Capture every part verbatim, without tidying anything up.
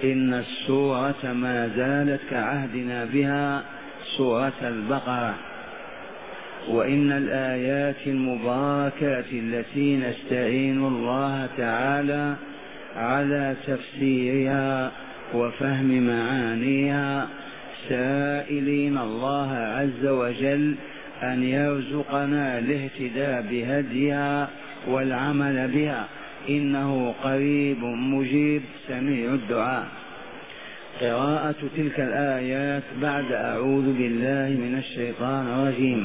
إن السورة ما زالت كعهدنا بها سورة البقرة، وإن الآيات المباركات التي نستعين الله تعالى على تفسيرها وفهم معانيها سائلين الله عز وجل أن يرزقنا الاهتداء بهديها والعمل بها، إنه قريب مجيب سميع الدعاء. قراءة تلك الآيات بعد أعوذ بالله من الشيطان الرجيم.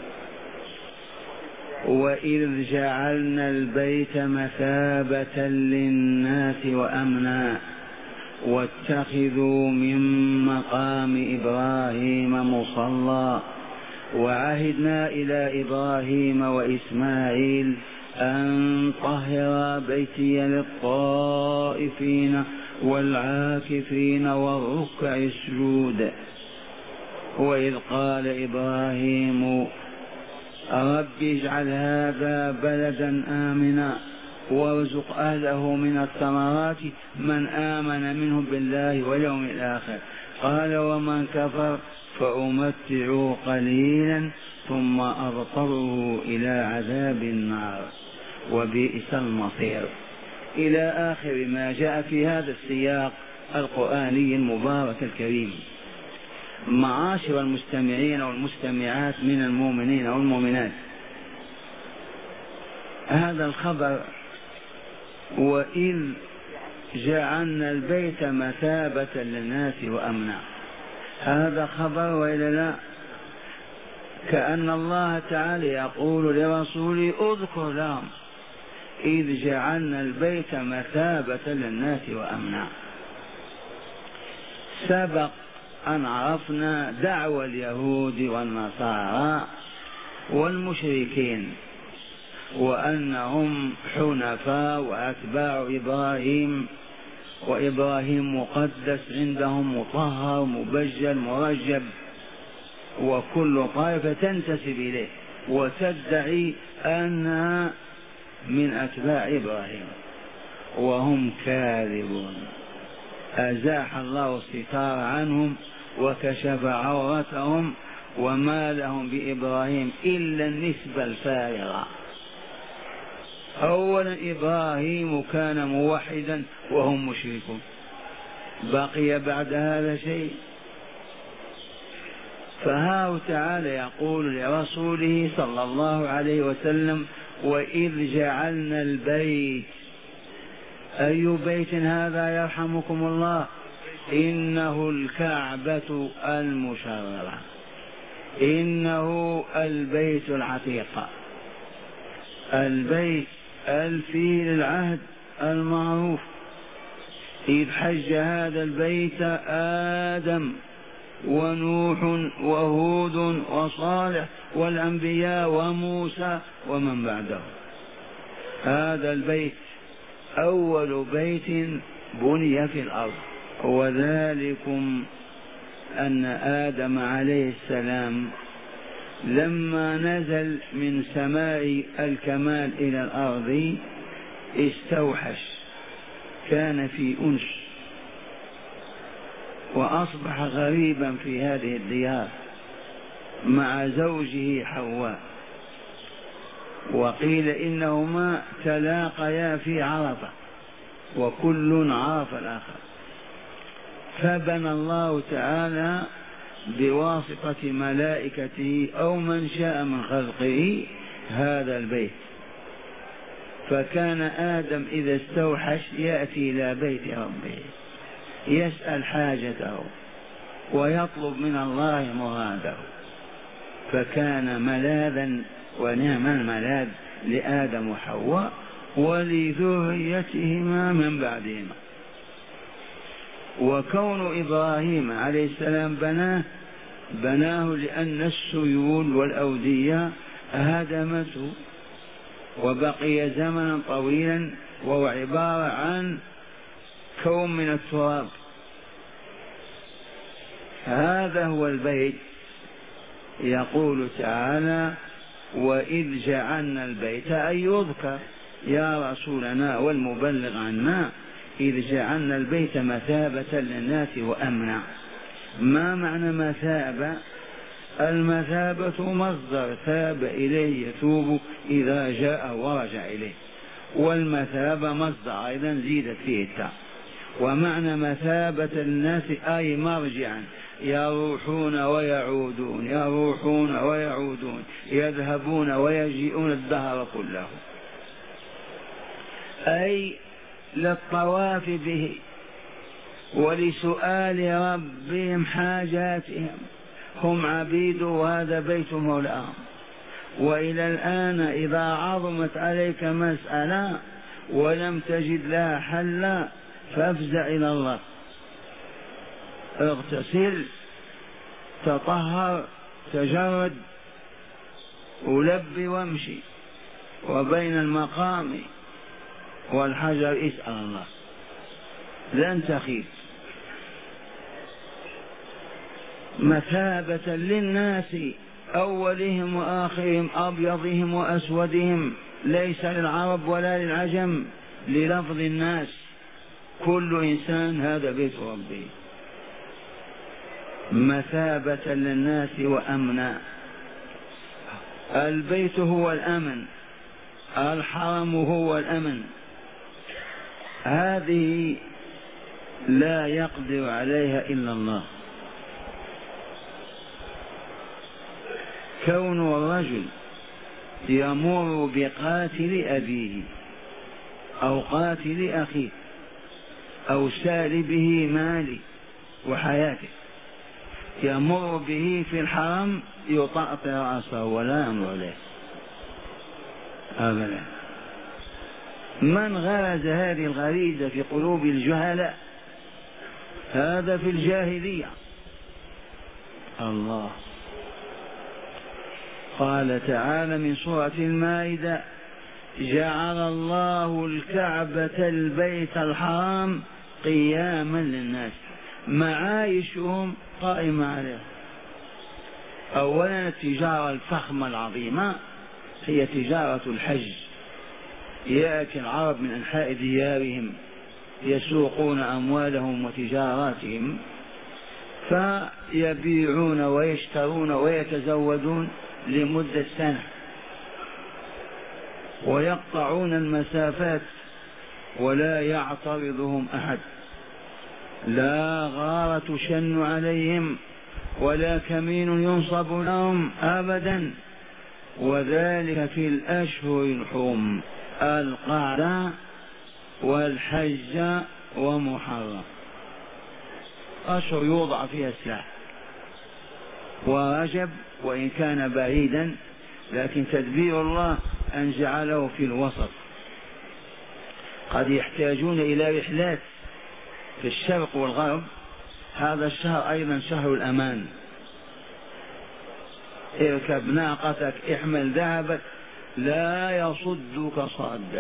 وإذ جعلنا البيت مثابة للناس وأمنا واتخذوا من مقام إبراهيم مصلى وعهدنا إلى إبراهيم وإسماعيل أن طهر بيتي للطائفين والعاكفين والركع السجود. وإذ قال إبراهيم رب اجعل هذا بلدا آمنا وارزق أهله من الثمرات من آمن منهم بالله واليوم الآخر، قال ومن كفر فأمتعه قليلا ثم أضطره إلى عذاب النار وبئس المصير، إلى آخر ما جاء في هذا السياق القرآني المبارك الكريم. معاشر المستمعين والمستمعات من المؤمنين والمؤمنات، هذا الخبر وإذ جعلنا البيت مثابة للناس وأمنا، هذا خبر وإلا لا؟ كأن الله تعالى يقول لرسوله اذكر لهم إذ جعلنا البيت مثابة للناس وأمنا. سبق أن عرفنا دعوى اليهود والنصارى والمشركين وأنهم حنفاء وأتباع إبراهيم، وإبراهيم مقدس عندهم مطهر مبجل مرجب، وكل طائفة تنتسب إليه وتدعي أنها من أتباع إبراهيم وهم كاذبون. أزاح الله الستار عنهم وكشف عورتهم، وما لهم بإبراهيم إلا النسبة الفارغة. أولا إبراهيم كان موحدا وهم مشركون، بقي بعد هذا شيء؟ فها تعالى يقول لرسوله صلى الله عليه وسلم وإذ جعلنا البيت، أي بيت هذا يرحمكم الله؟ إنه الكعبة المشرفة، إنه البيت العتيق، البيت الفيل العهد المعروف. إذ حج هذا البيت آدم ونوح وهود وصالح والأنبياء وموسى ومن بعده. هذا البيت أول بيت بني في الأرض، وذلكم أن آدم عليه السلام لما نزل من سماء الكمال إلى الأرض استوحش، كان في أنس وأصبح غريبا في هذه الديار مع زوجه حواء، وقيل إنهما تلاقيا في عرفة وكل عرف الآخر، فبنى الله تعالى بواسطة ملائكته أو من شاء من خلقه هذا البيت. فكان آدم إذا استوحش يأتي إلى بيت ربه يسأل حاجته ويطلب من الله مراده، فكان ملاذا ونعم الملاذ لآدم وحواء ولذريتهما من بعدهما. وكون إبراهيم عليه السلام بناه بناه لأن السيول والأودية هدمته وبقي زمنا طويلا، وهو عبارة عن كون من التراب. هذا هو البيت. يقول تعالى وإذ جعلنا البيت، أي يذكر يا رسولنا والمبلغ عنا إذ جعلنا البيت مثابة للناس وأمنا. ما معنى مثابة؟ المثابة مصدر ثاب إليه يتوب إذا جاء ورجع إليه، والمثابة مصدر أيضا زيدت فيه التاء. ومعنى مثابة الناس أي مرجعا، يروحون ويعودون، يروحون ويعودون، يذهبون ويجيئون الدهر كله، أي للطواف به ولسؤال ربهم حاجاتهم. هم عبيد وهذا بيت مولاهم. وإلى الآن إذا عظمت عليك مسألة ولم تجد لها حلا فافزع إلى الله، اغتسل، تطهر، تجرد، ولبي وامشي، وبين المقام والحجر اسأل الله، لن تخيب. مثابة للناس أولهم وآخرهم، أبيضهم وأسودهم، ليس للعرب ولا للعجم، للفظ الناس، كل إنسان هذا بيت ربه. مثابة للناس وأمنا. البيت هو الأمن، الحرم هو الأمن، هذه لا يقدر عليها إلا الله. كون الرجل يمر بقاتل أبيه أو قاتل أخيه أو سالبه ماله وحياته، يمر به في الحرم يطأطئ رأسه ولا يمر له أبدا. من غرز هذه الغريزة في قلوب الجهلاء هذا في الجاهلية. الله قال تعالى من سورة المائدة: جعل الله الكعبة البيت الحرام قياما للناس، معايشهم قائمة عليه. أولا التجارة الفخمة العظيمة هي تجارة الحج، يأتي العرب من أنحاء ديارهم يسوقون أموالهم وتجاراتهم، فيبيعون ويشترون ويتزودون لمدة سنة، ويقطعون المسافات ولا يعترضهم أحد، لا غارة تشن عليهم ولا كمين ينصب لهم أبدا. وذلك في الأشهر الحرم، القعدة والحج ومحرم، أشهر يوضع فيها السلاح. ورجب وإن كان بعيدا لكن تدبير الله أن جعله في الوسط. قد يحتاجون إلى رحلات في الشرق والغرب، هذا الشهر أيضا شهر الأمان، اركب ناقتك، احمل ذهبك، لا يصدك صاد.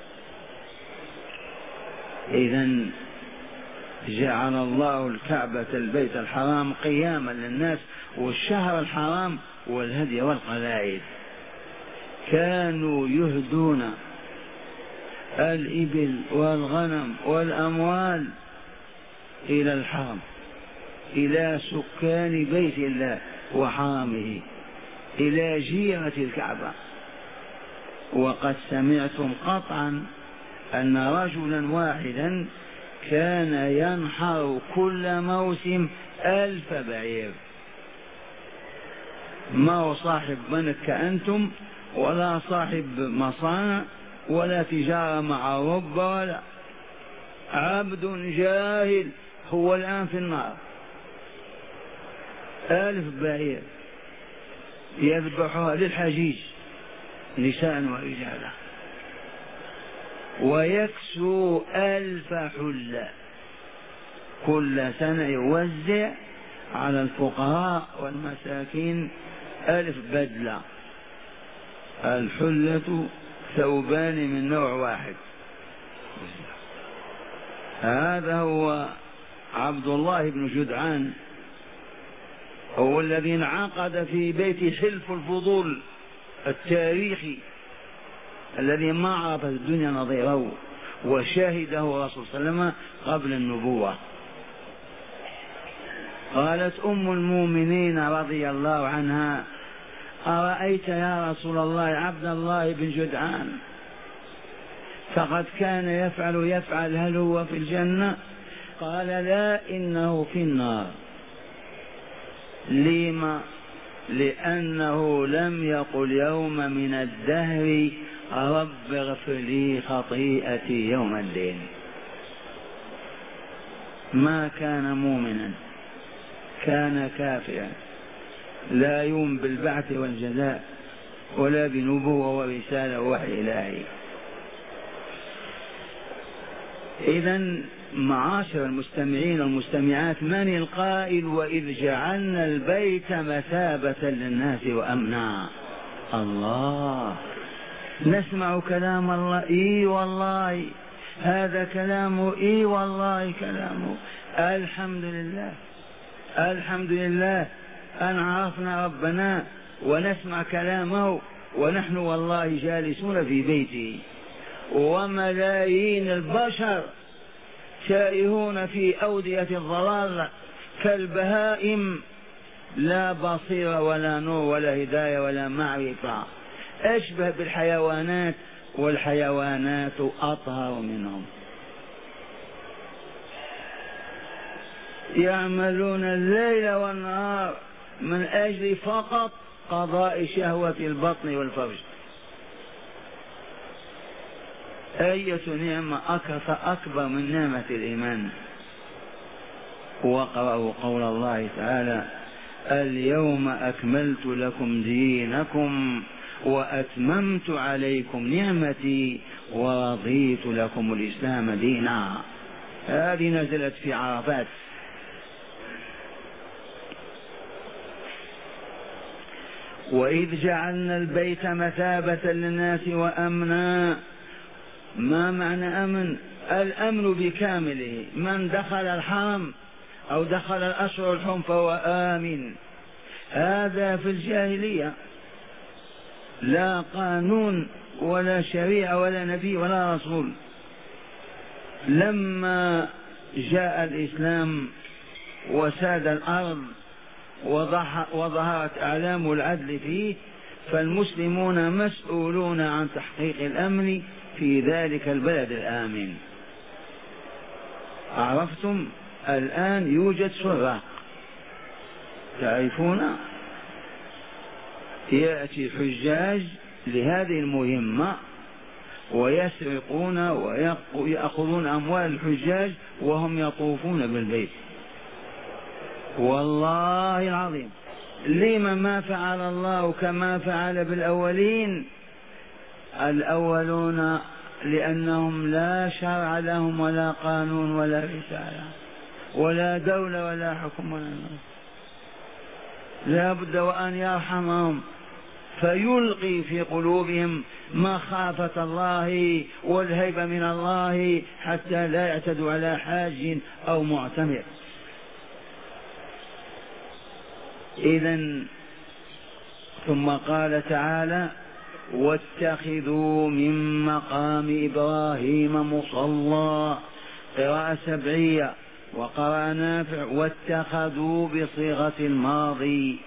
إذن جعل الله الكعبة البيت الحرام قياما للناس، والشهر الحرام والهدي والقلائد. كانوا يهدون الإبل والغنم والأموال إلى الحرم، إلى سكان بيت الله وحرمه، إلى جيرة الكعبة. وقد سمعتم قطعا أن رجلا واحدا كان ينحر كل موسم ألف بعير. ما هو صاحب بنك كأنتم، ولا صاحب مصانع، ولا تجارة مع أوروبا، ولا عبد جاهل هو الآن في النار. ألف بعير يذبحها للحجيج نساء ورجالا، ويكسو ألف حلة، كل سنة يوزع على الفقراء والمساكين ألف بدلة. الحلة ثوبان من نوع واحد. هذا هو عبد الله بن جدعان، هو الذي انعقد في بيت حلف الفضول التاريخي الذي ما عرفت الدنيا نظيره، وشهده الرسول صلى الله عليه وسلم قبل النبوة. قالت أم المؤمنين رضي الله عنها: أرأيت يا رسول الله عبد الله بن جدعان فقد كان يفعل يفعل هل هو في الجنة؟ قال: لا، إنه في النار. لما؟ لأنه لم يقل يوم من الدهر رب اغفر لي خطيئتي يوم الدين. ما كان مؤمنا، كان كافرا، لا يؤمن بالبعث والجزاء ولا بنبوة ورسالة ووحي إلهي. إذن معاشر المستمعين والمستمعات، من القائل وإذ جعلنا البيت مثابة للناس وأمنا؟ الله. نسمع كلام الله، إي والله هذا كلامه، إي والله كلامه. الحمد لله، الحمد لله أن عرفنا ربنا ونسمع كلامه، ونحن والله جالسون في بيته، وملايين البشر تائهون في أودية الضلال كالبهائم، لا بصيرة ولا نور ولا هداية ولا معرفة، أشبه بالحيوانات، والحيوانات أطهر منهم. يعملون الليل والنهار من أجل فقط قضاء شهوة البطن والفرج. أية نعمة أكبر من نعمة الإيمان؟ وقرأوا قول الله تعالى: اليوم أكملت لكم دينكم وأتممت عليكم نعمتي ورضيت لكم الإسلام دينا. هذه نزلت في عرفات. وإذ جعلنا البيت مثابة للناس وأمنا. ما معنى أمن؟ الأمن بكامله، من دخل الحرم أو دخل الأشهر الحرم فهو آمن. هذا في الجاهلية، لا قانون ولا شريعة ولا نبي ولا رسول. لما جاء الإسلام وساد الأرض وظهرت أعلام العدل فيه، فالمسلمون مسؤولون عن تحقيق الأمن في ذلك البلد الآمن. عرفتم؟ الآن يوجد سراق، تعرفون، يأتي الحجاج لهذه المهمة ويسرقون ويأخذون أموال الحجاج وهم يطوفون بالبيت. والله العظيم، لما ما فعل الله كما فعل بالأولين؟ الأولون لأنهم لا شرع لهم ولا قانون ولا رسالة ولا دولة ولا حكم ولا نصر، لا بد وأن يرحمهم فيلقي في قلوبهم مخافة الله والهيبة من الله حتى لا يعتدوا على حاج أو معتمر. إذن ثم قال تعالى: واتخذوا من مقام إبراهيم مصلى، قراءة سبعية، وقرأ نافع واتخذوا بصيغة الماضي،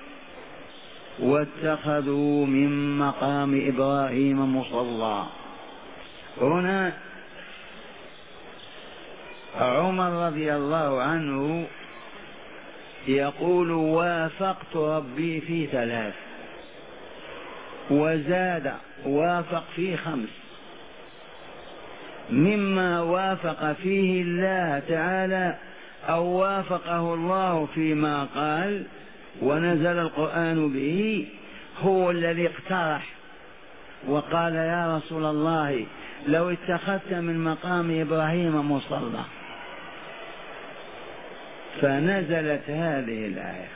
واتخذوا من مقام إبراهيم مصلى. هنا عمر رضي الله عنه يقول: وافقت ربي في ثلاث، وزاد وافق في خمس. مما وافق فيه الله تعالى أو وافقه الله فيما قال ونزل القرآن به، هو الذي اقترح وقال: يا رسول الله لو اتخذت من مقام إبراهيم مصلى، فنزلت هذه الآية: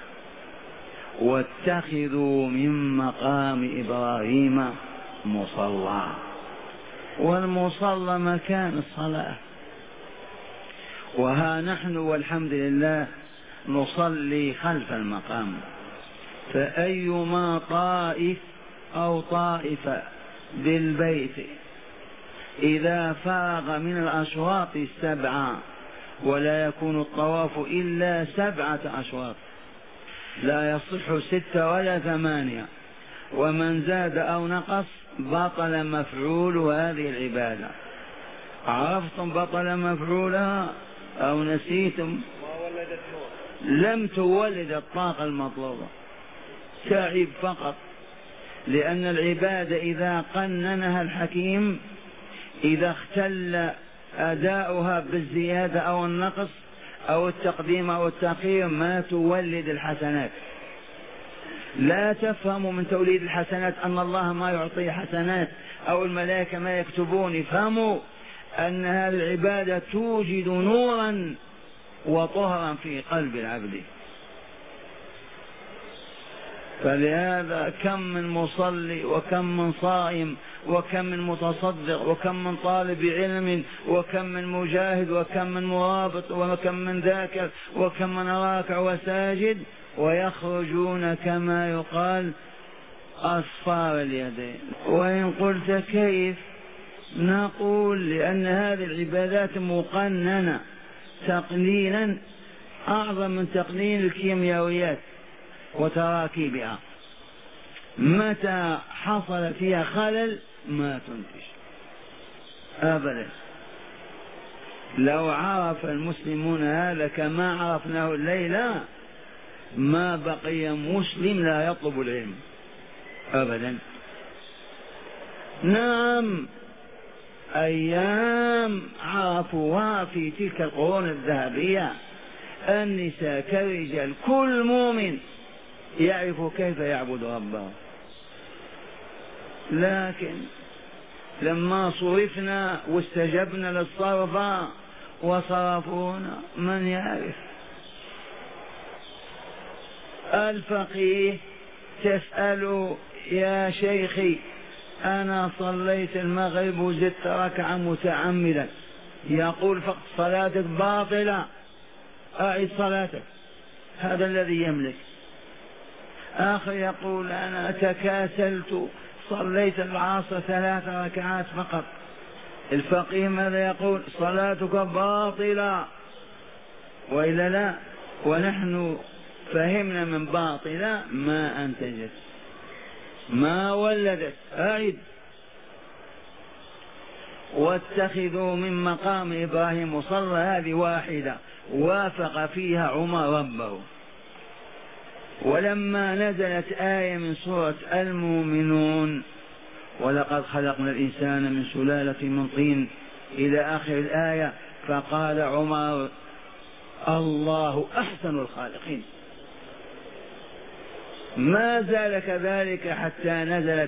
واتخذوا من مقام إبراهيم مصلى. والمصلى مكان الصلاة، وها نحن والحمد لله نصلي خلف المقام. فأيما طائف أو طائفة بالبيت إذا فرغ من الأشواط السبعة، ولا يكون الطواف إلا سبعة أشواط، لا يصح ستة ولا ثمانية، ومن زاد أو نقص بطل مفعول هذه العبادة. عرفتم بطل مفعولها أو نسيتم؟ لم تولد الطاقة المطلوبة، تعب فقط، لأن العبادة إذا قننها الحكيم إذا اختل أداؤها بالزيادة أو النقص أو التقديم أو التأخير ما تولد الحسنات. لا تفهموا من توليد الحسنات أن الله ما يعطي حسنات أو الملائكة ما يكتبون، افهموا أن هذه العبادة توجد نورا وطهرا في قلب العبد. فلهذا كم من مصلي وكم من صائم وكم من متصدق وكم من طالب علم وكم من مجاهد وكم من مرابط وكم من ذاكر وكم من راكع وساجد، ويخرجون كما يقال أصفار اليدين. وإن قلت كيف؟ نقول لأن هذه العبادات مقننة تقنينا أعظم من تقنين الكيميائيات وتراكيبها. متى حصل فيها خلل ما تنتج أبدا. لو عرف المسلمون هذا كما عرفناه الليلة ما بقي مسلم لا يطلب العلم أبدا. نعم، أيام عرفوها في تلك القرون الذهبية، النساء كالرجال، كل مؤمن يعرف كيف يعبد ربه. لكن لما صرفنا واستجبنا للصرف وصرفونا من يعرف؟ الفقيه تسأل يا شيخي أنا صليت المغرب وزدت ركعة متعمدا، يقول فقط صلاتك باطلة، أعد صلاتك، هذا الذي يملك. آخر يقول أنا تكاسلت صليت العصر ثلاث ركعات فقط، الفقيه ماذا يقول؟ صلاتك باطلة، وإلا لا؟ ونحن فهمنا من باطلة ما أنتجت ما ولدت. أعد. واتخذوا من مقام إبراهيم مصلى، هذه واحدة وافق فيها عمر ربه. ولما نزلت آية من سورة المؤمنون ولقد خلقنا الإنسان من سلالة من طين إلى آخر الآية، فقال عمر الله أحسن الخالقين. ما زال كذلك حتى نزلت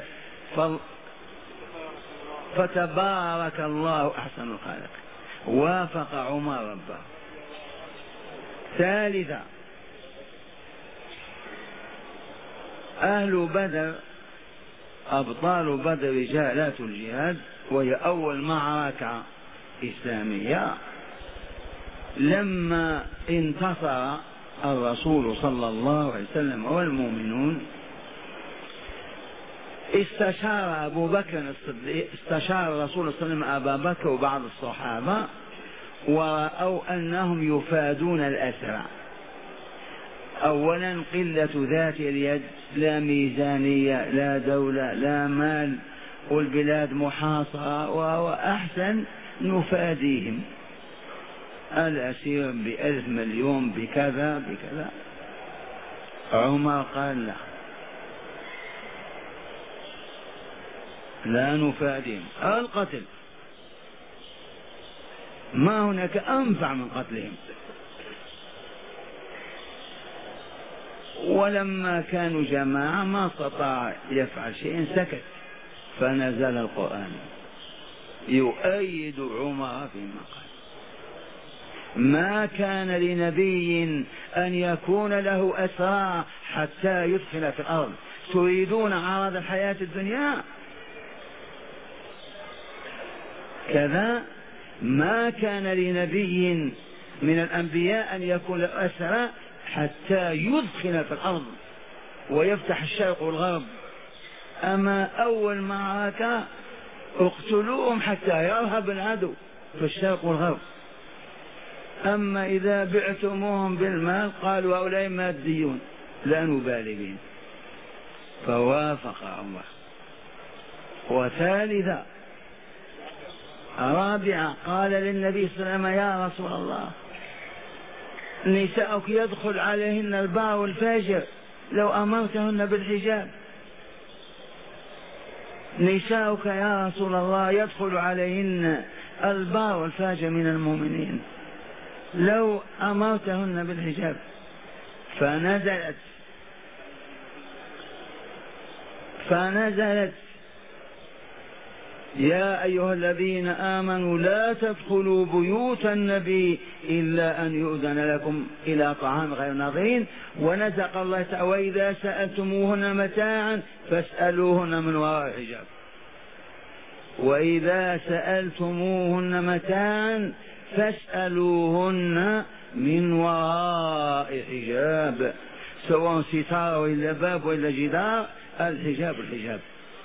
فتبارك الله أحسن الخالق، وافق عمر ربه. ثالثا أهل بدر أبطال بدر رجالات الجهاد، وهي أول معركة إسلامية. لما انتصر الرسول صلى الله عليه وسلم والمؤمنون استشار أبو بكر الصديق استشار الرسول صلى الله عليه وسلم أبا بكر وبعض الصحابة، ورأوا أنهم يفادون الأسرى. أولا قلة ذات اليد، لا ميزانية لا دولة لا مال، والبلاد محاصرة، وهو أحسن نفاديهم. الأسير بألف مليون بكذا بكذا. عمر قال لا لا نفاديهم، القتل، ما هناك أنفع من قتلهم. ولما كانوا جماعة ما استطاع يفعل شيء، سكت، فنزل القرآن يؤيد عمر فيما قال. ما كان لنبي أن يكون له أسرى حتى يدخل في الأرض، تريدون عرض الحياة الدنيا كذا. ما كان لنبي من الأنبياء أن يكون له أسرى حتى يدخل في الأرض ويفتح الشرق والغرب. أما أول معركة اقتلوهم حتى يرهب العدو في الشرق والغرب. أما إذا بعتموهم بالمال قالوا هؤلاء ماديون لا نبالي بهم، فوافق الله. وثالثا رابعا قال للنبي صلى الله عليه وسلم يا رسول الله نساؤك يدخل عليهن البار والفاجر لو أمرتهن بالحجاب. نساؤك يا رسول الله يدخل عليهن البار والفاجر من المؤمنين لو أمرتهن بالحجاب. فنزلت فنزلت يا أيها الذين آمنوا لا تدخلوا بيوت النبي إلا أن يؤذن لكم إلى طعام غير ناظرين. ونزق الله تعالى وإذا سألتموهن متاعا فاسألوهن من وراء حجاب. وإذا سألتموهن متاعا فاسألوهن من وراء حجاب، سواء ستار وإلا باب وإلا جدار، الحجاب الحجاب.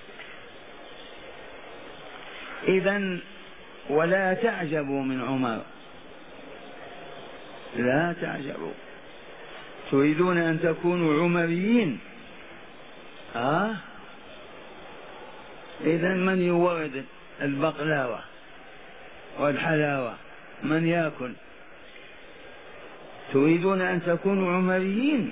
إذن ولا تعجبوا من عمر، لا تعجبوا. تريدون أن تكونوا عمريين؟ آه إذن من يورد البقلاوة والحلاوة؟ من يأكل؟ تريدون أن تكونوا عمريين؟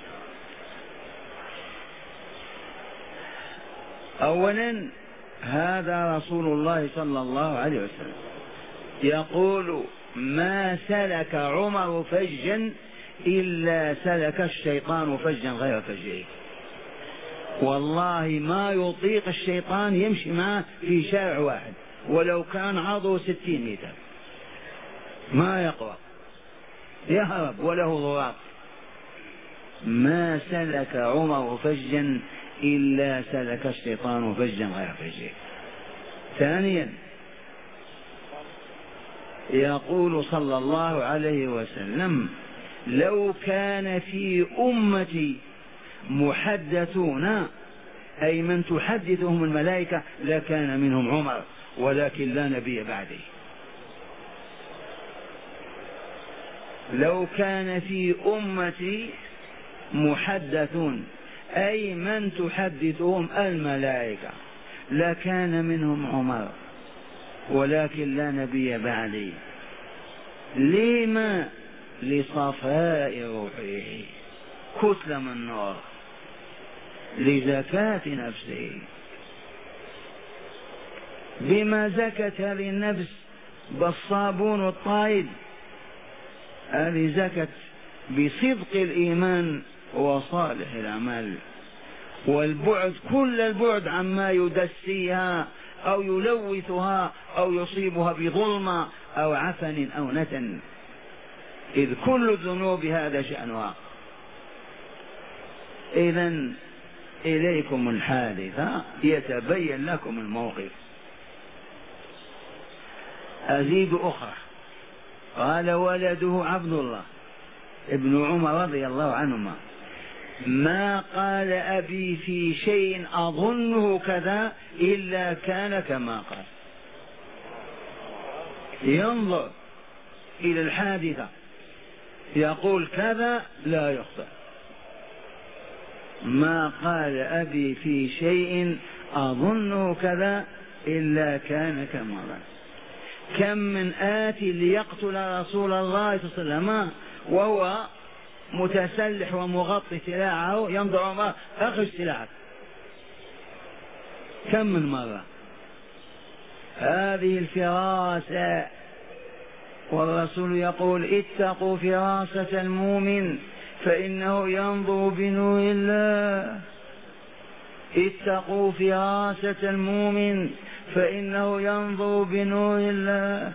أولا هذا رسول الله صلى الله عليه وسلم يقول ما سلك عمر فجا إلا سلك الشيطان فجا غير فجه. والله ما يطيق الشيطان يمشي معه في شارع واحد ولو كان عرضه ستين متر، ما يقوى، يهرب وله ضراب. ما سلك عمر فجا إلا سلك الشيطان فجا غير فجه. ثانيا يقول صلى الله عليه وسلم لو كان في أمتي محدثون أي من تحدثهم الملائكة لكان منهم عمر، ولكن لا نبي بعده. لو كان في أمتي محدثون أي من تحدثهم الملائكة لكان منهم عمر، ولكن لا نبي بعدي. لما؟ لصفاء روحه، كتلة من نور، لزكاة نفسه. بما زكت هذه النفس؟ بالصابون الطائل. هذه زكت بصدق الإيمان وصالح الأعمال، والبعد كل البعد عما يدسيها أو يلوثها أو يصيبها بظلمة أو عفن أو نتن، إذ كل الذنوب هذا شأنها. إذن إليكم الحادثة يتبين لكم الموقف. أزيد أخرى. قال ولده عبد الله ابن عمر رضي الله عنهما ما قال أبي في شيء أظنه كذا إلا كان كما قال. ينظر إلى الحادثة يقول كذا لا يخطئ. ما قال أبي في شيء أظنه كذا إلا كان كما قال. كم من آتي ليقتل رسول الله صلى الله عليه وسلم وهو متسلح ومغطي سلاحه، ينظر عمر أخرج سلاحك. كم من مرة. هذه الفراسة، والرسول يقول اتقوا فراسة المؤمن فإنه ينظر بنور الله. اتقوا فراسة المؤمن فإنه ينظر بنور الله.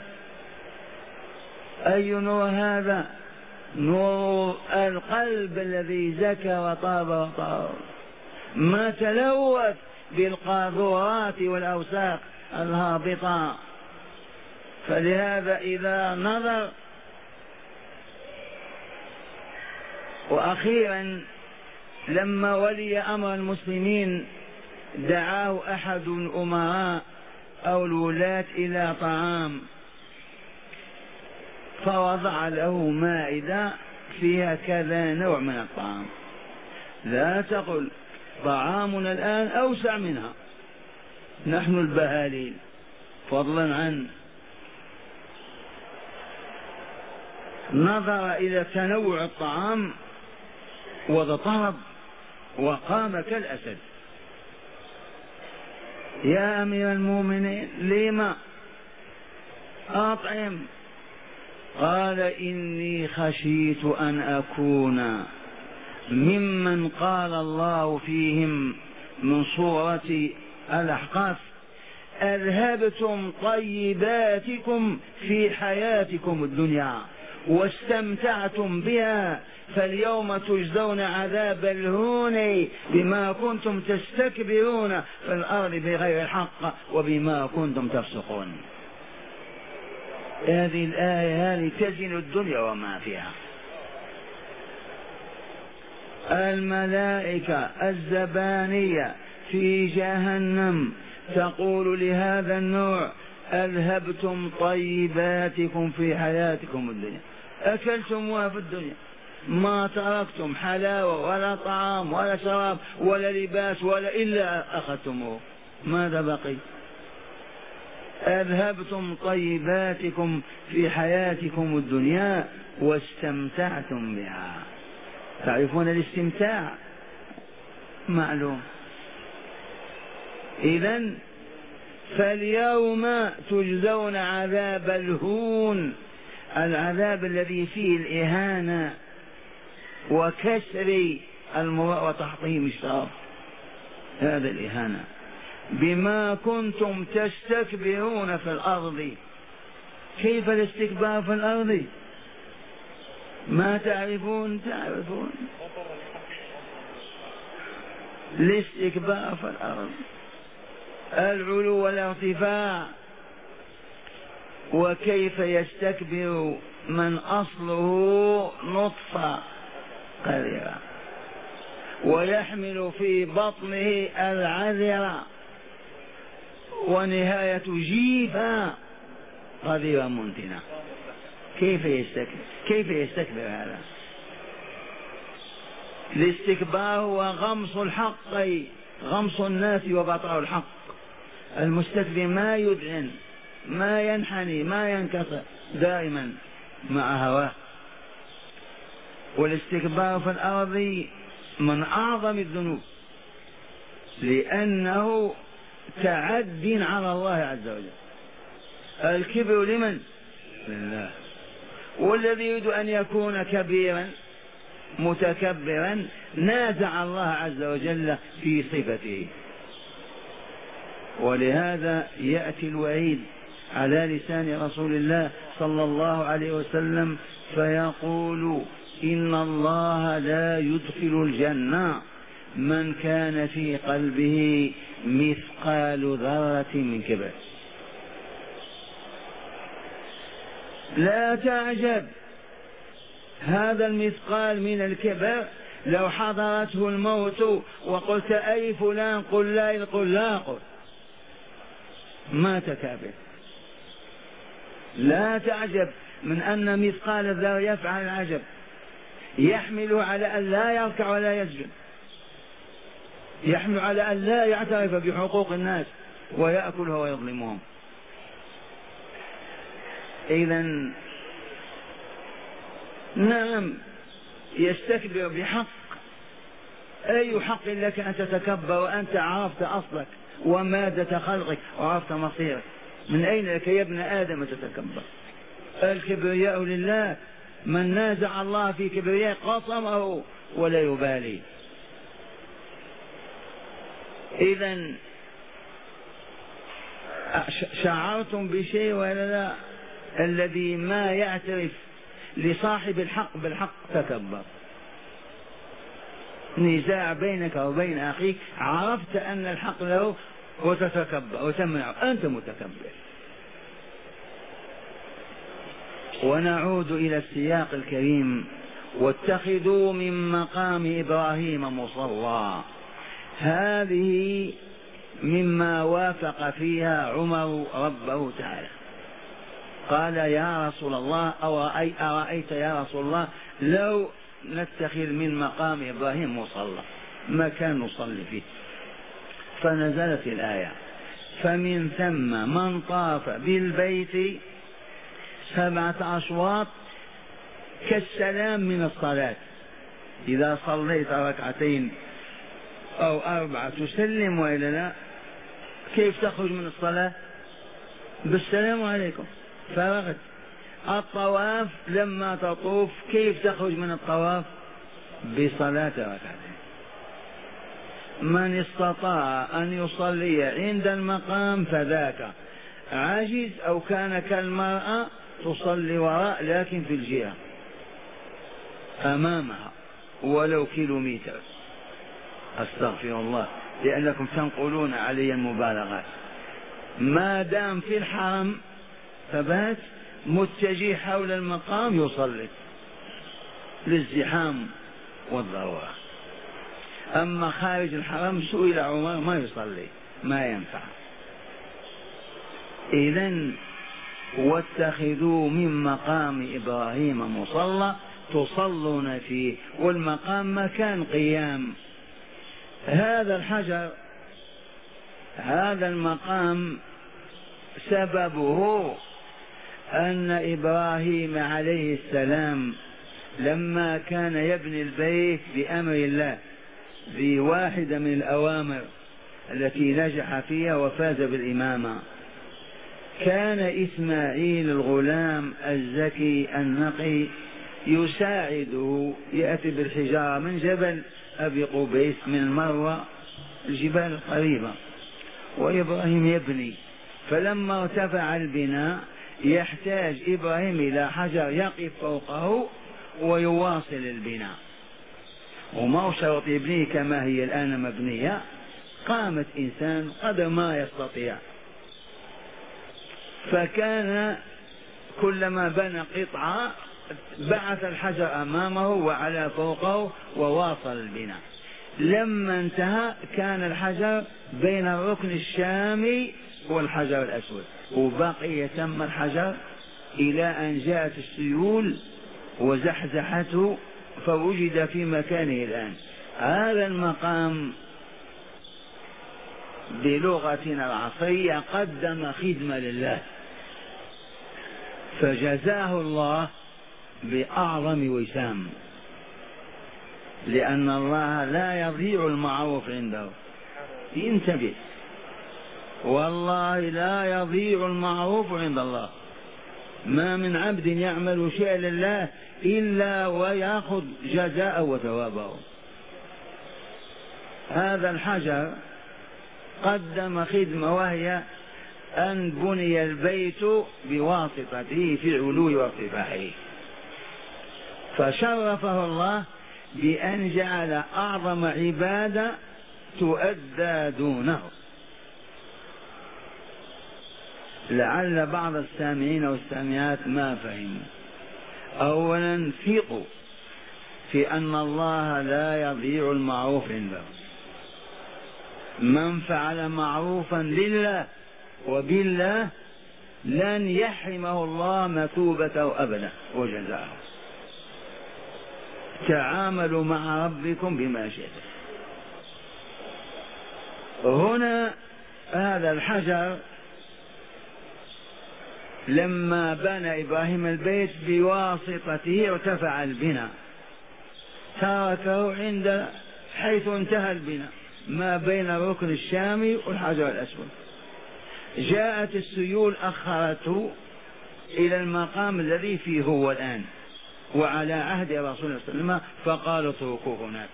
أي نور هذا؟ نور القلب الذي زكى وطاب وطار، ما تلوث بالقاذورات والأوساخ الهابطة. فلهذا إذا نظر. وأخيرا لما ولي أمر المسلمين دعاه أحد الأمراء أو الولاة إلى طعام فوضع له مائدة فيها كذا نوع من الطعام، لا تقل طعامنا الآن أوسع منها، نحن البهاليل فضلا عن نظر إلى تنوع الطعام واضطرب وقام كالأسد. يا أمير المؤمنين لما أطعم؟ قال إني خشيت أن أكون ممن قال الله فيهم من سورة الأحقاف أذهبتم طيباتكم في حياتكم الدنيا واستمتعتم بها فاليوم تجزون عذاب الهون بما كنتم تستكبرون في الأرض بغير الحق وبما كنتم تفسقون. هذه الآية هذه تزن الدنيا وما فيها. الملائكة الزبانية في جهنم تقول لهذا النوع أذهبتم طيباتكم في حياتكم الدنيا، أكلتموها في الدنيا، ما تركتم حلاوة ولا طعام ولا شراب ولا لباس ولا إلا أخذتموه، ماذا بقي؟ أذهبتم طيباتكم في حياتكم الدنيا واستمتعتم بها. تعرفون الاستمتاع معلوم. إذن فاليوم تجزون عذاب الهون، العذاب الذي فيه الإهانة وكسر المرء وتحطيم الشرف، هذا الإهانة بما كنتم تستكبرون في الأرض. كيف الاستكبار في الأرض؟ ما تعرفون؟ تعرفون الاستكبار في الأرض العلو والارتفاع. وكيف يستكبر من أصله نطفة قذرة ويحمل في بطنه العذرة ونهاية جيفة قذرة منتنة. كيف يستكبر؟ كيف يستكبر هذا؟ الاستكبار هو غمص الحق، غمص الناس وبطر الحق. المستكبر ما يذعن ما ينحني ما ينكسر، دائما مع هواه. والاستكبار في الأرض من أعظم الذنوب لأنه تعد على الله عز وجل. الكبر لمن؟ لله. والذي يريد أن يكون كبيرا متكبرا نازع الله عز وجل في صفته. ولهذا يأتي الوعيد على لسان رسول الله صلى الله عليه وسلم فيقول إن الله لا يدخل الجنة من كان في قلبه مثقال ذرة من كبر. لا تعجب، هذا المثقال من الكبر لو حضرته الموت وقلت أي فلان قل لا قل لا قل مات كافر. لا تعجب من أن مثقال الذرة يفعل العجب، يحمل على أن لا يركع ولا يسجد، يحمل على أن لا يعترف بحقوق الناس ويأكلها ويظلمهم. إذن نعم يستكبر بحق. أي حق لك أن تتكبر وأنت عرفت أصلك ومادة خلقك وعرفت مصيرك؟ من أين لك يا ابن آدم تتكبر؟ الكبرياء لله، من نازع الله في كبرياء قصمه ولا يبالي. إذن شعرتم بشيء ولا لا؟ الذي ما يعترف لصاحب الحق بالحق تكبر. نزاع بينك وبين أخيك عرفت أن الحق له وتتكبر وتمنع، أنت متكبر. ونعود إلى السياق الكريم واتخذوا من مقام إبراهيم مصلى. هذه مما وافق فيها عمر ربه تعالى. قال يا رسول الله أو أرأيت يا رسول الله لو نتخذ من مقام إبراهيم مصلى مكان نصلي فيه. فنزلت الآية فمن ثم من طاف بالبيت سبعة أشواط كالسلام من الصلاة. إذا صليت ركعتين أو أربعة تسلم وإلا لا؟ كيف تخرج من الصلاة؟ بالسلام عليكم فرغت. الطواف لما تطوف كيف تخرج من الطواف؟ بصلاة ركعتين. من استطاع أن يصلي عند المقام فذاك، عاجز أو كان كالمرأة تصلي وراء لكن في الجهة أمامها ولو كيلومتر. أستغفر الله لأنكم تنقلون علي المبالغات. ما دام في الحرم ثبات متجه حول المقام يصلي للزحام والضرورة. أما خارج الحرم سئل عمر ما يصلي ما ينفع. إذن واتخذوا من مقام إبراهيم مصلى تصلون فيه، والمقام مكان قيام. هذا الحجر هذا المقام سببه أن إبراهيم عليه السلام لما كان يبني البيت بأمر الله بواحدة من الأوامر التي نجح فيها وفاز بالإمامة، كان إسماعيل الغلام الزكي النقي يساعده، يأتي بالحجارة من جبل أبي قبيس من المروة الجبال القريبة، وإبراهيم يبني. فلما ارتفع البناء يحتاج إبراهيم إلى حجر يقف فوقه ويواصل البناء، وما شرط يبنيه كما هي الآن مبنية، قامت إنسان قدر ما يستطيع. فكان كلما بنى قطعة بعث الحجر أمامه وعلى فوقه وواصل البناء. لما انتهى كان الحجر بين الركن الشامي والحجر الأسود، وبقي يتم الحجر إلى أن جاءت السيول وزحزحته فوجد في مكانه الآن. هذا المقام بلغتنا العصرية قدم خدمة لله، فجزاه الله بأعظم وسام، لأن الله لا يضيع المعروف عنده. انتبه، والله لا يضيع المعروف عند الله. ما من عبد يعمل شيئا لله إلا ويأخذ جزاءه وثوابه. هذا الحجر قدم خدمة وهي أن بني البيت بواسطته في علو وارتفاعه، فشرفه الله بأن جعل أعظم عبادة تؤدى دونه. لعل بعض السامعين والسامعات ما فهموا. أولا ثقوا في أن الله لا يضيع المعروف عنده. من فعل معروفا لله وبالله لن يحرمه الله مثوبته أبدا وجزاءه. تعاملوا مع ربكم بما شئتم. هنا هذا الحجر لما بنى إبراهيم البيت بواسطته ارتفع البناء، تركه عند حيث انتهى البناء ما بين الركن الشامي والحجر الأسود. جاءت السيول أخرته إلى المقام الذي فيه هو الآن، وعلى عهد رسول الله صلى الله عليه وسلم فقالوا اتركوه هناك.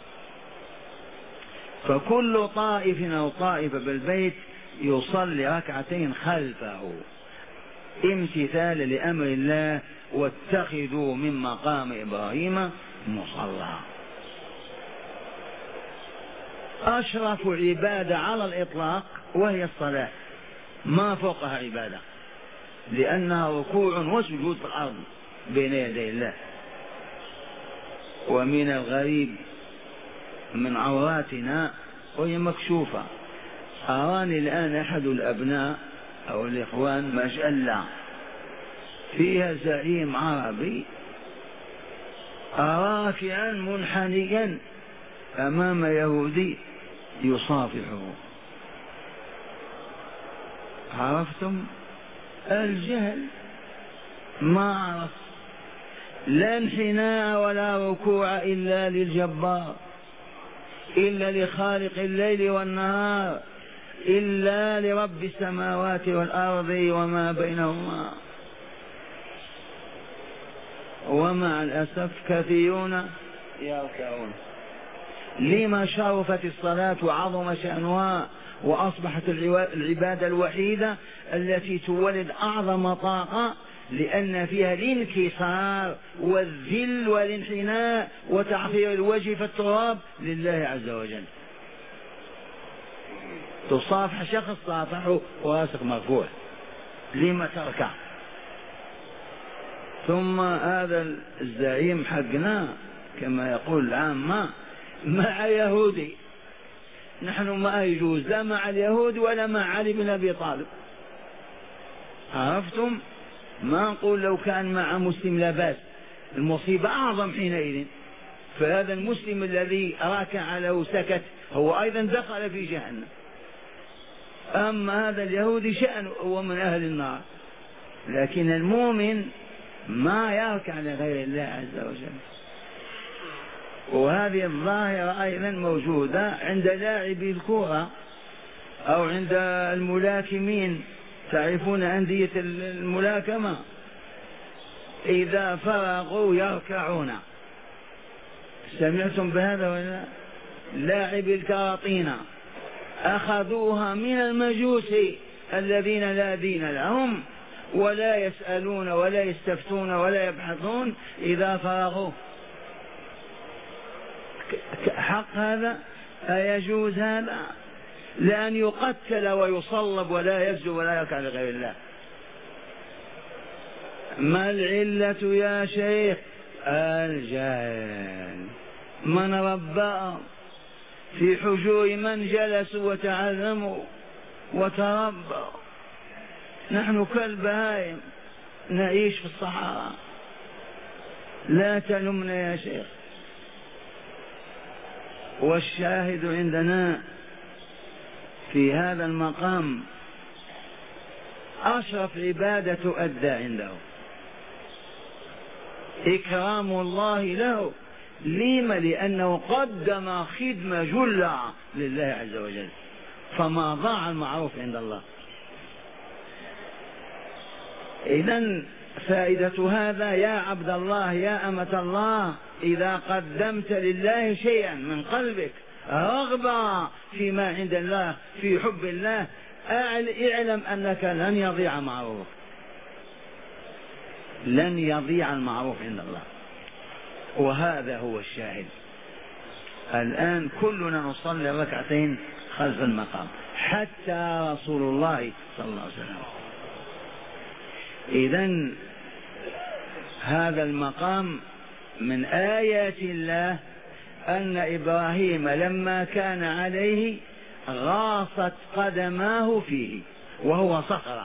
فكل طائف أو طائفة بالبيت يصلي ركعتين خلفه امتثالا لأمر الله، واتخذوا من مقام إبراهيم مصلى. أشرف عبادة على الإطلاق وهي الصلاة، ما فوقها عبادة، لأنها ركوع وسجود في الأرض بين يدي الله. ومن الغريب من عوراتنا وهي مكشوفة أراني الآن أحد الأبناء أو الإخوان مجلة فيها زعيم عربي راكعا منحنيا أمام يهودي يصافحه. عرفتم الجهل؟ ما عرف لا انحناء ولا ركوع إلا للجبار، إلا لخالق الليل والنهار، إلا لرب السماوات والأرض وما بينهما. ومع الأسف كثيرون يركعون. لما شرفت الصلاة وعظم شأنها وأصبحت العبادة الوحيدة التي تولد أعظم طاقة؟ لأن فيها الانكسار والذل والانحناء وتعثير الوجه في التراب لله عز وجل. تصافح شخص صافحه وراسك مرفوع، لما تركع؟ ثم هذا الزعيم حقنا كما يقول العامة مع يهودي، نحن ما يجوز لا مع اليهود ولا مع علي بن أبي طالب. عرفتم؟ ما نقول لو كان مع مسلم لا بأس، المصيبة أعظم حينئذ. فهذا المسلم الذي راكع له سكت هو أيضا دخل في جهنم. أما هذا اليهودي شأنه هو من أهل النار. لكن المؤمن ما يركع لغير الله عز وجل. وهذه الظاهرة أيضا موجودة عند لاعبي الكرة أو عند الملاكمين. تعرفون أندية الملاكمة إذا فرغوا يركعون. سمعتم بهذا ولا؟ لاعبي الكراطين أخذوها من المجوس الذين لا دين لهم ولا يسألون ولا يستفتون ولا يبحثون إذا فرغوا. حق هذا؟ أيجوز هذا؟ لأن يقتل ويصلب ولا يفزو ولا يركع لغير الله. ما العلة يا شيخ؟ الجهل. من ربى في حجور من جلسوا وتعلموا وتربوا. نحن كالبهائم نعيش في الصحراء. لا تلمنا يا شيخ. والشاهد عندنا في هذا المقام أشرف عبادة تؤدى عنده، إكرام الله له. لما؟ لأنه قدم خدمة جلة لله عز وجل، فما ضاع المعروف عند الله. إذن فائدة هذا يا عبد الله يا أمة الله، إذا قدمت لله شيئا من قلبك رغبة فيما عند الله في حب الله، اعلم أنك لن يضيع معروف، لن يضيع المعروف عند الله. وهذا هو الشاهد. الآن كلنا نصلي ركعتين خلف المقام، حتى رسول الله صلى الله عليه وسلم. إذن هذا المقام من آيات الله أن إبراهيم لما كان عليه غاصت قدماه فيه وهو صخرة،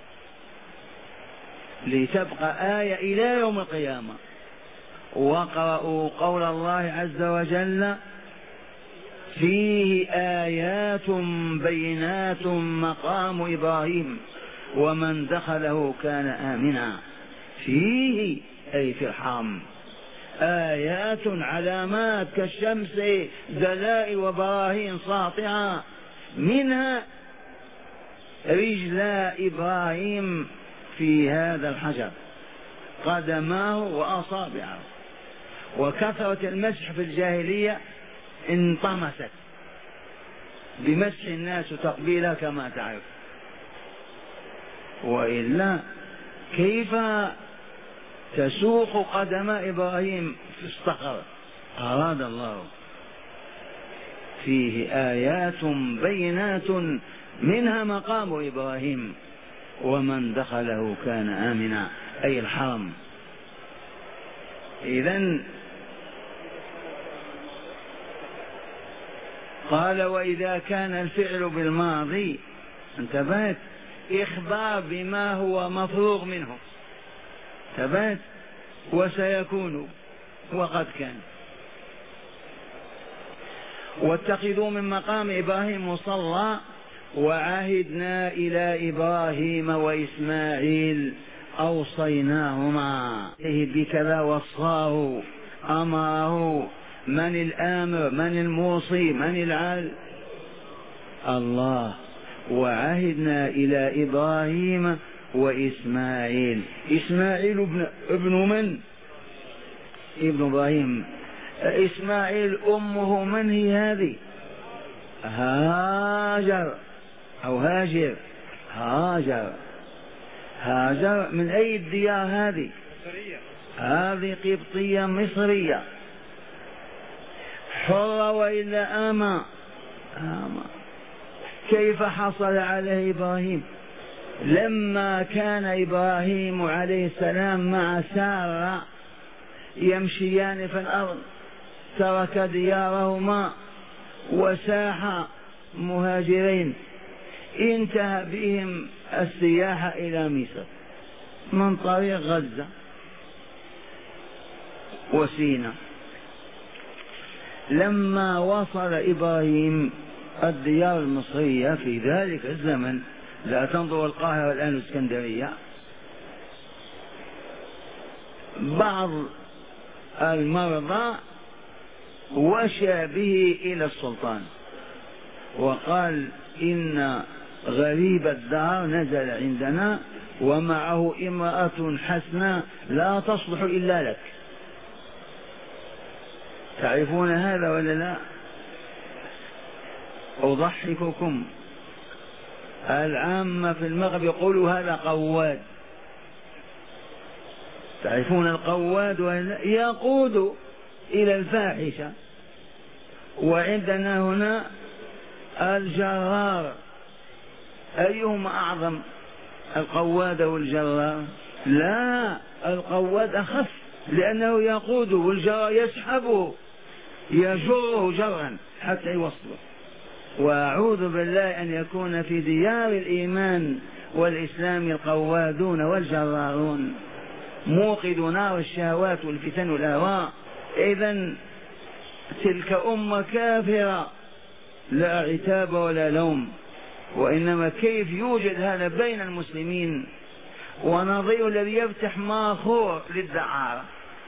لتبقى آية إلى يوم القيامة. وقرأوا قول الله عز وجل فيه آيات بينات مقام إبراهيم ومن دخله كان آمنا. فيه أي في الحرم آيات علامات كالشمس دلائل وبراهين ساطعة، منها رجلا إبراهيم في هذا الحجر، قدماه وأصابعه. وكثرة المسح في الجاهلية انطمست بمسح الناس تقبيلها كما تعرف. وإلا كيف تسوق قدم إبراهيم في الصخر؟ أراد الله. فيه آيات بينات منها مقام إبراهيم ومن دخله كان آمنا، أي الحرم. إذن قال وإذا كان الفعل بالماضي انتبهت إخبار بما هو مفروغ منه، انتبهت، وسيكون وقد كان. واتخذوا من مقام إبراهيم مصلى وعهدنا إلى إبراهيم وإسماعيل أوصيناهما بكذا، وصاه أمره. من الآمر؟ من الموصي؟ من العال؟ الله. وعهدنا إلى إبراهيم وإسماعيل. إسماعيل ابن, ابن من؟ ابن إبراهيم. إسماعيل أمه من هي هذه؟ هاجر أو هاجر. هاجر. هاجر من أي الديار هذه؟ هذه قبطية مصرية حرة وإلا أما؟ أما. كيف حصل عليه إبراهيم؟ لما كان إبراهيم عليه السلام مع سارة يمشيان في الأرض ترك ديارهما وساح مهاجرين، انتهى بهم السياحة إلى مصر من طريق غزة وسيناء. لما وصل إبراهيم الديار المصرية في ذلك الزمن، لا تنظر القاهرة الآن الإسكندرية، بعض المرضى وشى به إلى السلطان وقال إن غريب الدار نزل عندنا ومعه امرأة حسناء لا تصلح إلا لك. تعرفون هذا ولا لا؟ أضحككم، العامة في المغرب يقولوا هذا قواد. تعرفون القواد ولا لا؟ يقود إلى الفاحشة. وعندنا هنا الجرار، أيهما أعظم، القواد والجرار؟ لا، القواد أخف لأنه يقود، والجرار يسحبه يجره جرا حتى يوصله. وأعوذ بالله أن يكون في ديار الإيمان والإسلام القوادون والجرارون موقد نار الشهوات والفتن والأهواء. إذن تلك أمة كافرة لا عتاب ولا لوم، وإنما كيف يوجد هذا بين المسلمين ونظير الذي يفتح ماخور للدعارة.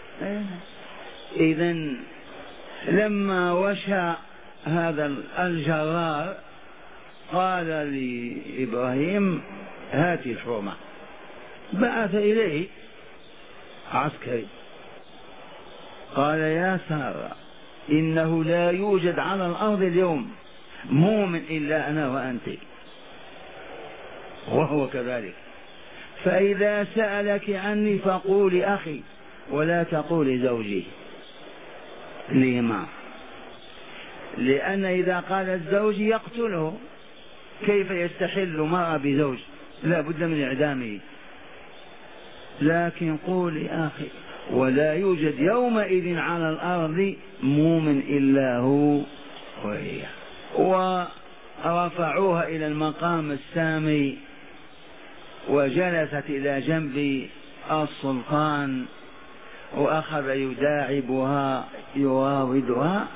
إذن لما وشى هذا الجرار قال لإبراهيم هات الحرمة، بعث إليه عسكري قال يا سارة إنه لا يوجد على الأرض اليوم مؤمن إلا أنا وأنت، وهو كذلك، فإذا سألك عني فقولي أخي ولا تقولي زوجي. لما؟ لأن إذا قال الزوج يقتله، كيف يستحل مرأة بزوج؟ لا بد من إعدامه. لكن قولي أخي، ولا يوجد يومئذ على الأرض مؤمن إلا هو وهي. ورفعوها إلى المقام السامي وجلست إلى جنب السلطان وأخذ يداعبها يراودها،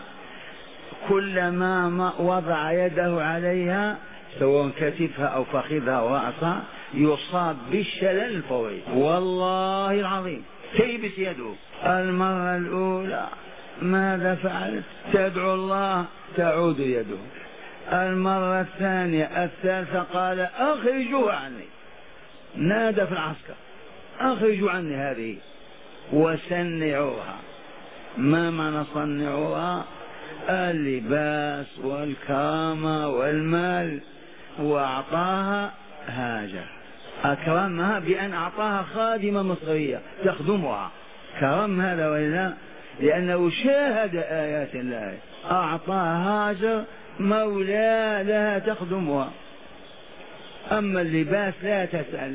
كلما وضع يده عليها سواء كتفها أو فخذها أو رأسها يصاب بالشلل الفوري. والله العظيم تيبس يده. المرة الأولى ماذا فعلت؟ تدعو الله تعود يده. المرة الثانية الثالثة قال أخرجوا عني، نادى في العسكر أخرجوا عني هذه وسنعوها. ما معنى صنعوها؟ اللباس والكرامة والمال. وأعطاها هاجر، أكرمها بأن أعطاها خادمة مصرية تخدمها. كرم هذا ولا؟ لأنه شاهد آيات الله. أعطاها هاجر مولى لها تخدمها، أما اللباس لا تسأل.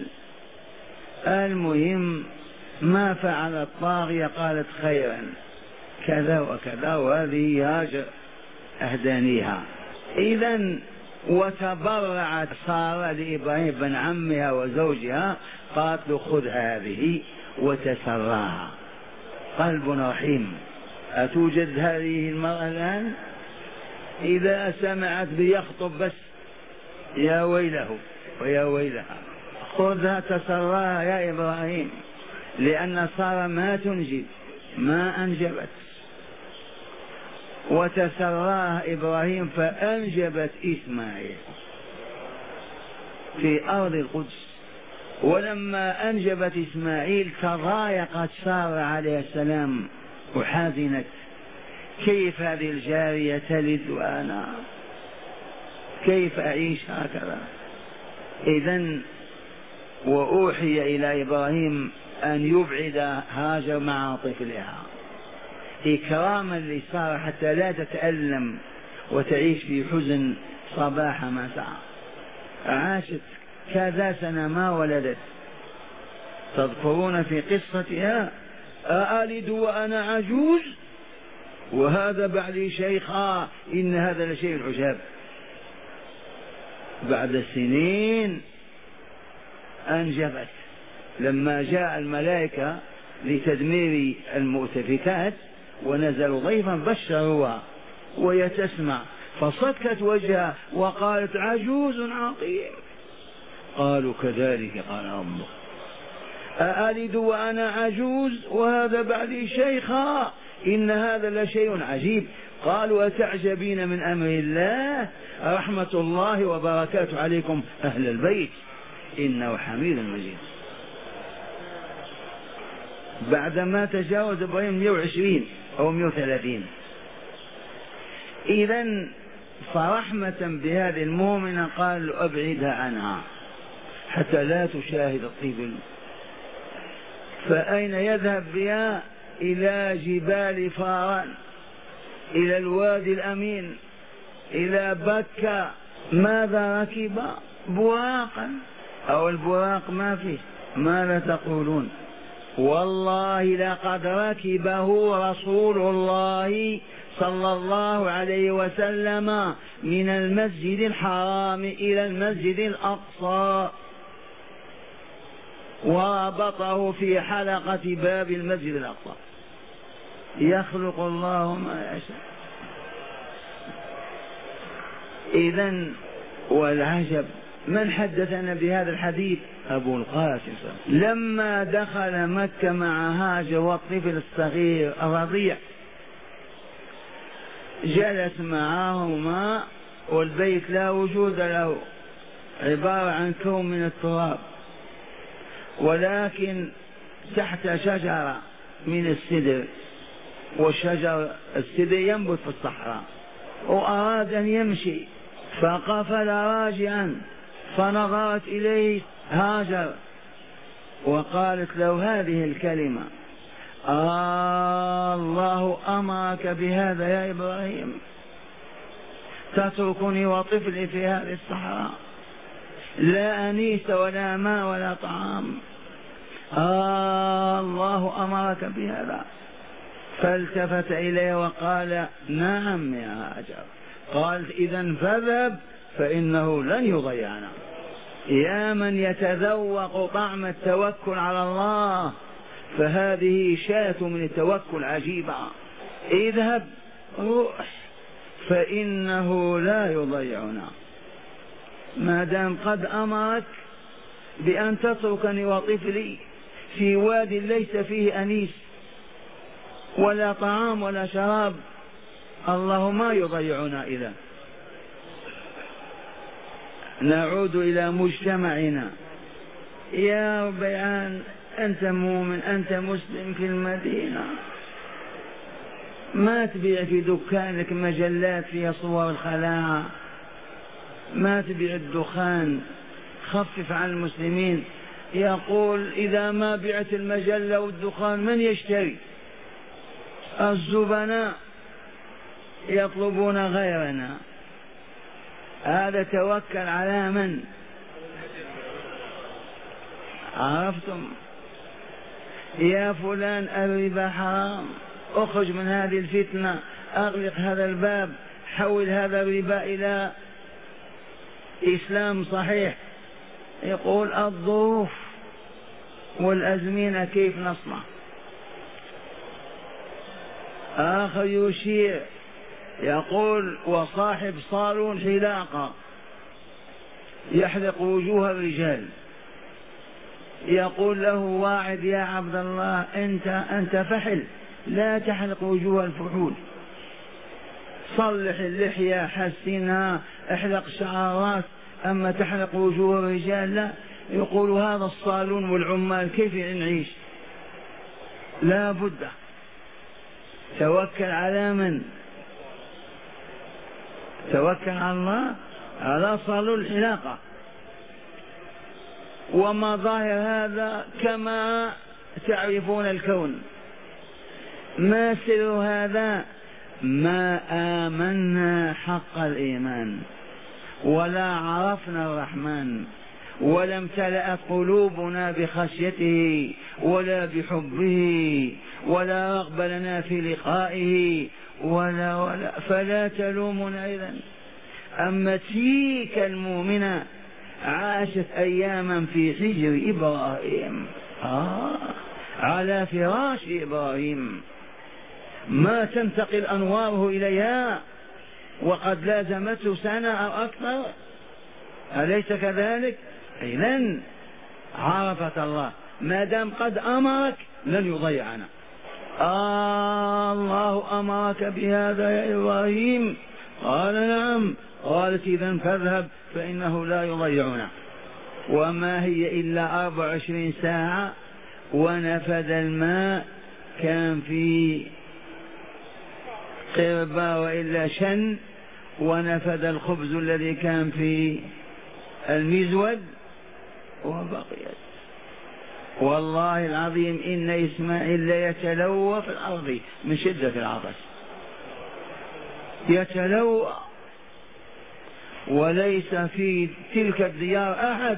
المهم ما فعل الطاغية، قالت خيرا كذا وكذا، وهذه هاجر أهدانيها. إذن وتبرعت سارة لإبراهيم بن عمها وزوجها، قالت له خذ هذه وتسراها. قلب رحيم. أتوجد هذه المرأة الآن؟ إذا سمعت بيخطب بس يا ويله ويا ويلها. خذها تسراها يا إبراهيم، لأن سارة ما تنجب، ما أنجبت. وتسراها إبراهيم فأنجبت إسماعيل في أرض القدس. ولما أنجبت إسماعيل تضايقت سارة عليه السلام وحزنت، كيف هذه الجارية تلد وأنا كيف أعيش هكذا؟ إذن وأوحي إلى إبراهيم أن يبعد هاجر مع طفلها إكراما لسارة حتى لا تتألم وتعيش في حزن صباح مساء. عاشت كذا سنة ما ولدت. تذكرون في قصتها أألد وأنا عجوز وهذا بعلي شيخا إن هذا لشيء عجاب. بعد سنين أنجبت. لما جاء الملائكة لتدمير المؤتفكات ونزلوا ضيفا بشروها وهي تسمع، فصكت وجهها وقالت عجوز عقيم. قالوا كذلك قال ربك أألد وأنا عجوز وهذا بعدي شيخا إن هذا لشيء عجيب. قالوا أتعجبين من أمر الله رحمة الله وبركاته عليكم أهل البيت إنه حميد مجيد. بعدما تجاوز إبراهيم مئة وعشرين أو مئة وثلاثين. إذن فرحمة بهذه المؤمنة قال أبعدها عنها حتى لا تشاهد الطفل. فأين يذهب بها؟ إلى جبال فاران، إلى الوادي الأمين، إلى بكة. ماذا ركب؟ براقا أو البراق ما فيه. ماذا تقولون؟ والله لقد ركبه رسول الله صلى الله عليه وسلم من المسجد الحرام إلى المسجد الأقصى وربطه في حلقة باب المسجد الأقصى. يخلق الله ما يشاء. إذن والعجب من حدثنا بهذا الحديث؟ أبو القاسم. لما دخل مكة مع هاجر والطفل الصغير الرضيع جلس معهما والبيت لا وجود له، عبارة عن كوم من التراب، ولكن تحت شجرة من السدر، والشجر السدر ينبت في الصحراء، وأراد أن يمشي فقفل راجعا، فنظرت إليه هاجر وقالت له هذه الكلمة: آه الله أمرك بهذا يا إبراهيم، تتركني وطفلي في هذه الصحراء، لا أنيس ولا ماء ولا طعام. آه الله أمرك بهذا. فالتفت إليه وقال: نعم يا هاجر. قالت: إذن فاذهب فإنه لن يضيعنا. يا من يتذوق طعم التوكل على الله، فهذه شاة من التوكل عجيبة. اذهب روح فإنه لا يضيعنا، ما دام قد أمرك بأن تتركني وطفلي في واد ليس فيه أنيس ولا طعام ولا شراب، الله ما يضيعنا. إذا نعود إلى مجتمعنا. يا بيان، أنت مؤمن، أنت مسلم في المدينة، ما تبيع في دكانك مجلات فيها صور الخلاعة، ما تبيع الدخان، خفف عن المسلمين. يقول: إذا ما بعت المجلة والدخان من يشتري؟ الزبناء يطلبون غيرنا. هذا توكل على من؟ عرفتم؟ يا فلان الربا حرام، اخرج من هذه الفتنة، اغلق هذا الباب حول هذا الربا إلى إسلام صحيح. يقول الظروف والأزمنة كيف نصنع. آخر يشير يقول وصاحب صالون حلاقة يحلق وجوه الرجال، يقول له واعد يا عبد الله أنت أنت فحل، لا تحلق وجوه الفحول، صلح اللحية حسنها احلق شعرات، أما تحلق وجوه الرجال لا. يقول هذا الصالون والعمال كيف نعيش؟ لا بد توكل على من؟ توكل على الله، على صالون الحلاقة. وما ظاهر هذا كما تعرفون الكون. ما سر هذا؟ ما آمنا حق الإيمان ولا عرفنا الرحمن ولا امتلأت قلوبنا بخشيته ولا بحبه ولا رغب لنا في لقائه ولا ولا فلا تلومنا إذن. أما تلك المؤمنة عاشت أياما في حجر إبراهيم، آه على فراش إبراهيم، ما تنتقل أنواره إليها وقد لازمته سنة أو أكثر، أليس كذلك؟ إذن عرفت الله، ما دام قد أمرك لن يضيعنا. آه الله أمرك بهذا يا إبراهيم؟ قال نعم. قالت إذن فاذهب فإنه لا يضيعنا. وما هي إلا أربع وعشرين ساعة ونفد الماء، كان في قربة وإلا شن، ونفد الخبز الذي كان في المزود وبقيت. والله العظيم إن إسماعيل ليتلوى في الأرض من شدة العطش، يتلوى، وليس في تلك الديار أحد.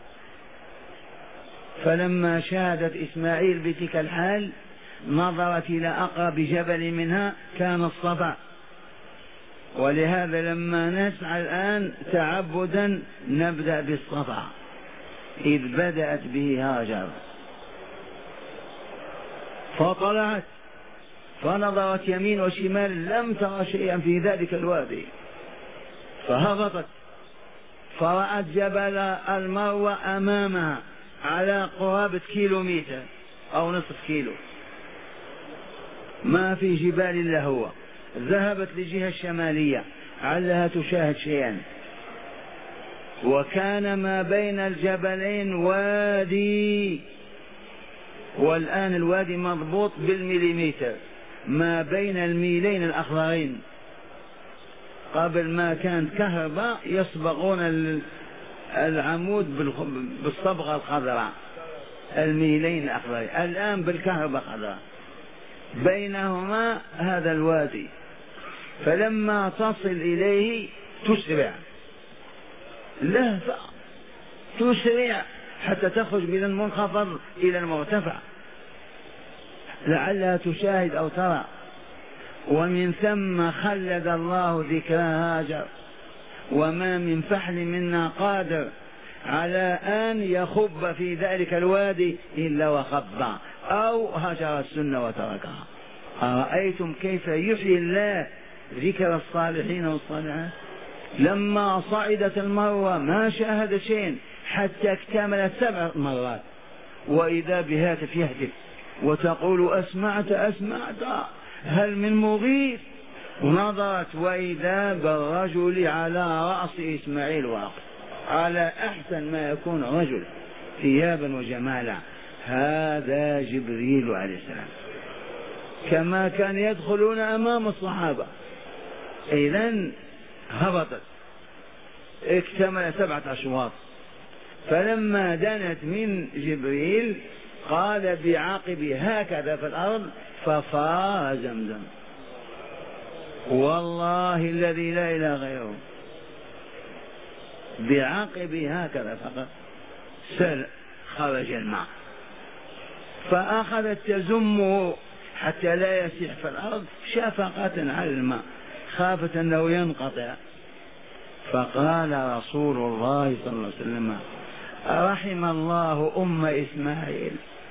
فلما شاهدت إسماعيل بتلك الحال نظرت إلى أقرب جبل منها، كان الصفا. ولهذا لما نسعى الآن تعبدا نبدأ بالصفا إذ بدأت به هاجر. فطلعت فنظرت يمين وشمال لم ترى شيئا في ذلك الوادي، فهبطت فرأت جبل المروة أمامها على قرابة كيلومتر أو نصف كيلو، ما في جبال إلا هو. ذهبت للجهة الشمالية علها تشاهد شيئا، وكان ما بين الجبلين وادي، والآن الوادي مضبوط بالمليمتر ما بين الميلين الأخضرين. قبل ما كانت كهرباء يصبغون العمود بالصبغة الخضراء، الميلين الأخضرين، الآن بالكهرباء الخضراء، بينهما هذا الوادي. فلما تصل إليه تسرع، لهفة تسرع حتى تخرج من المنخفض إلى المرتفع لعلها تشاهد أو ترى. ومن ثم خلد الله ذكر هاجر. وما من فحل منا قادر على أن يخب في ذلك الوادي إلا وخب أو هجر السنة وتركها. أرأيتم كيف يحيي الله ذكر الصالحين والصالحات؟ لما صعدت المروة ما شاهد شيء حتى اكتملت سبع مرات، وإذا بهاتف يهتف وتقول أسمعت أسمعت هل من مغيث؟ نظرت وإذا بالرجل على رأس إسماعيل واقف على أحسن ما يكون رجل ثيابا وجمالا. هذا جبريل عليه السلام، كما كان يدخلون أمام الصحابة. إذن هبطت اكتمل سبعة أشواط. فلما دنت من جبريل قال بعقب هكذا في الأرض ففار زمزم. والله الذي لا إله غيره، بعقب هكذا فقط سل خرج الماء، فأخذت تزمه حتى لا يسيح في الأرض شفقة على الماء. خافت أنه ينقطع. فقال رسول الله صلى الله عليه وسلم: رحم الله أم إسماعيل،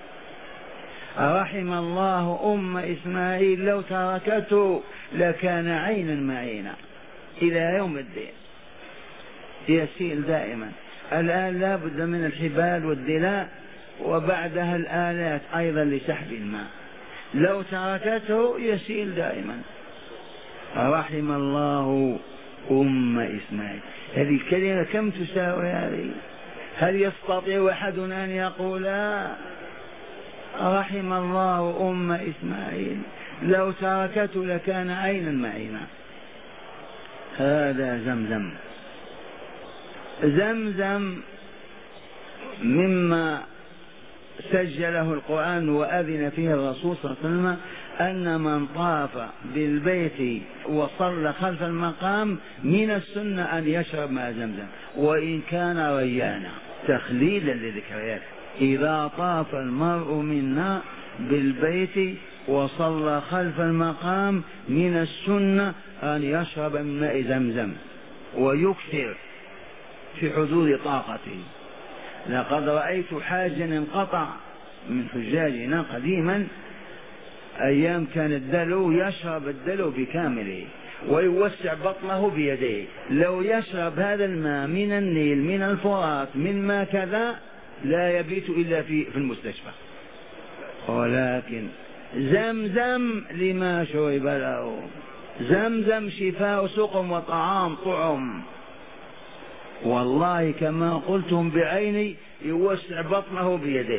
رحم الله أم إسماعيل، لو تركته لكان عينا معينا إلى يوم الدين، يسيل دائما. الآن لا بد من الحبال والدلاء وبعدها الآلات أيضا لسحب الماء، لو تركته يسيل دائما. رحم الله أم إسماعيل، هذه الكلمة كم تساوي هذه؟ هل يستطيع أحد أن يقول رحم الله أم إسماعيل لو تركته لكان عينا معينا؟ هذا زمزم. زمزم مما سجله القرآن وأذن فيه الرسول صلى الله عليه وسلم أن من طاف بالبيت وصلى خلف المقام من السنة أن يشرب ماء زمزم وإن كان ريانا، تخليلا لذكريات. إذا طاف المرء منا بالبيت وصلى خلف المقام من السنة أن يشرب من ماء زمزم ويكثر في حدود طاقته. لقد رأيت حاجا انقطع من حجاجنا قديما أيام كان الدلو يشرب الدلو بكامله ويوسع بطنه بيديه، لو يشرب هذا الماء من النيل من الفرات من ما كذا لا يبيت إلا في في المستشفى. ولكن زمزم لما شرب له، زمزم شفاء سقم وطعام طعم. والله كما قلتم بعيني يوسع بطنه بيده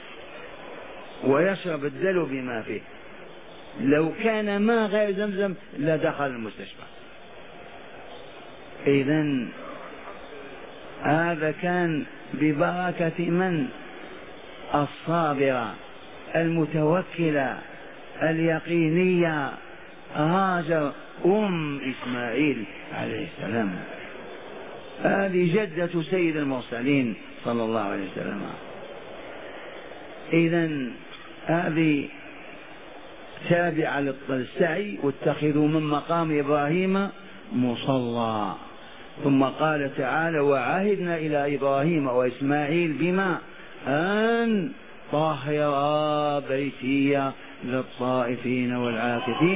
ويشرب الدلو بما فيه، لو كان ما غير زمزم لدخل المستشفى. إذن هذا كان ببركة من؟ الصابرة المتوكلة اليقينية هاجر أم إسماعيل عليه السلام، هذه جدة سيد المرسلين صلى الله عليه وسلم. إذن هذه تابعة للسعي: واتخذوا من مقام إبراهيم مصلى. ثم قال تعالى: وعهدنا إلى إبراهيم وإسماعيل بما أن طهر بيتي للطائفين والعاكفين